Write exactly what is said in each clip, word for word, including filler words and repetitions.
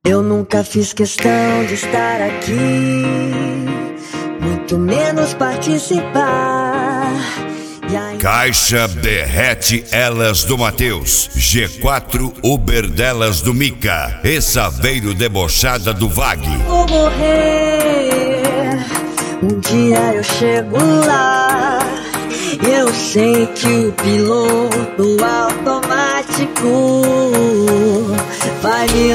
Eu nunca fiz questão de estar aqui, muito menos participar. Caixa derrete elas do Matheus, G quatro Uber delas do Mica e Saveiro debochada do Vag. Vou morrer, um dia eu chego lá. Eu sei que o piloto automático vai me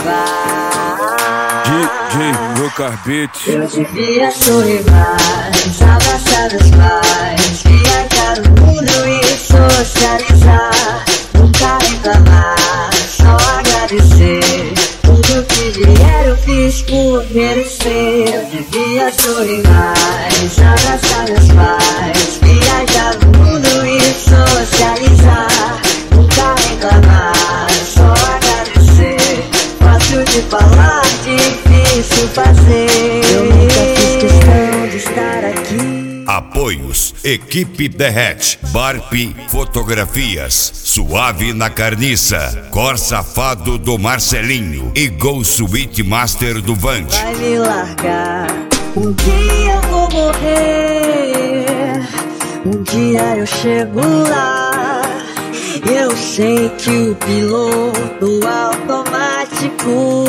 levar. D J Rocarbit. Eu devia sorrir mais, abraçar os pais, viajar o mundo e socializar. Nunca reclamar, só agradecer. Tudo que vier eu fiz por merecer. Eu devia sorrir mais, abraçar meus pais, viajar o mundo e socializar. Nunca reclamar, só agradecer. Fácil de falar, difícil fazer. Eu nunca fiz questão de estar aqui. Apoios: Equipe Derrete, Barp Fotografias, Suave na Carniça, Cor Safado do Marcelinho e Go Suite Master do Vand. Vai me largar, um dia eu vou morrer, um dia eu chego lá. Eu sei que o piloto automático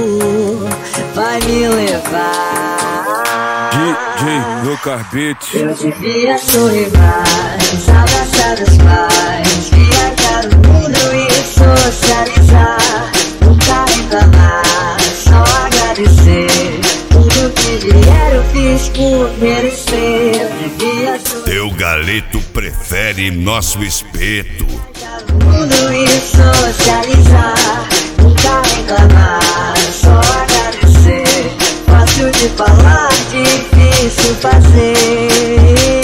vai me levar. D J Rocarbit. Eu devia sorrir mais, abraçar os pais, viajar o mundo e socializar. Nunca reclamar, só agradecer. Tudo que vier eu fiz por merecer. Eu devia sorrir. Teu galeto prefere nosso espeto. O mundo e socializar. Nunca reclamar, só agradecer. Fácil de falar, difícil fazer.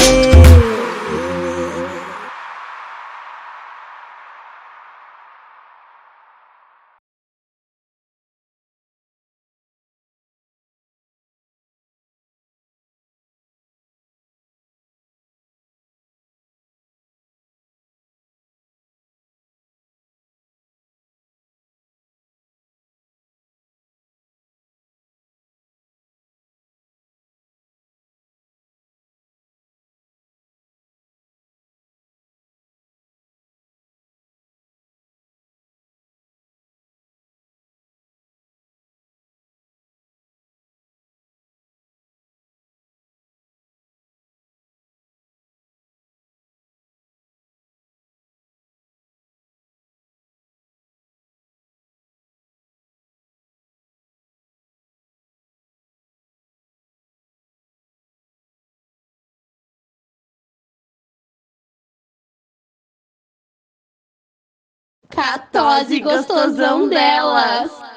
Catose gostosão delas.